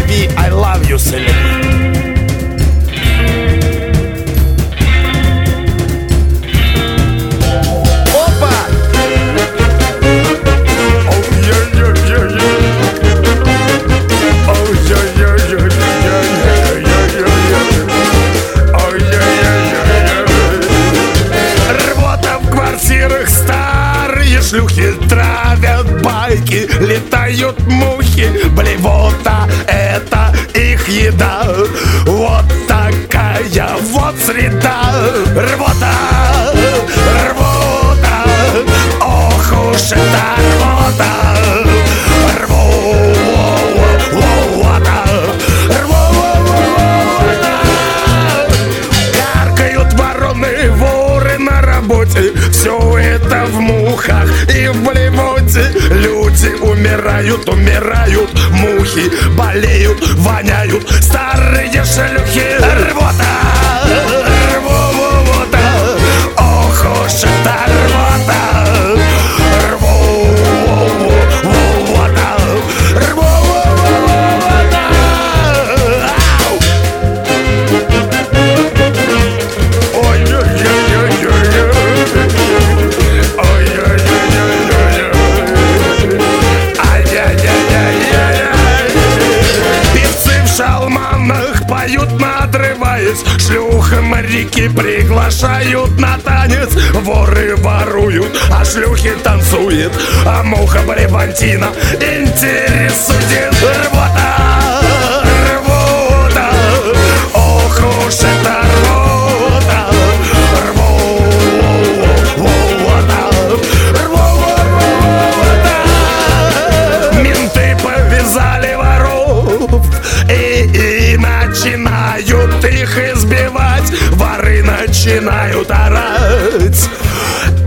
Селеви, I love you, Селеви. Шлюхи травят байки, летают мухи, блевота — это их еда. Вот такая вот среда. Рвота, рвота, ох уж это рвота. Рвота, рвота. Каркают вороны, воры на работе. Все это в мухах и в блевоте. Люди умирают, умирают, мухи болеют, воняют старые шлюхи. Рвота, рвота, ох уж это рвота. Рвота, рвота. Поют, надрываясь, шлюха моряки приглашают на танец. Воры воруют, а шлюхи танцуют, а муха Блевантина интересует. Рвота, рвота, ох уж это рвота. Рвота, рвота. Менты повязали воров и начинают их избивать. Воры начинают орать.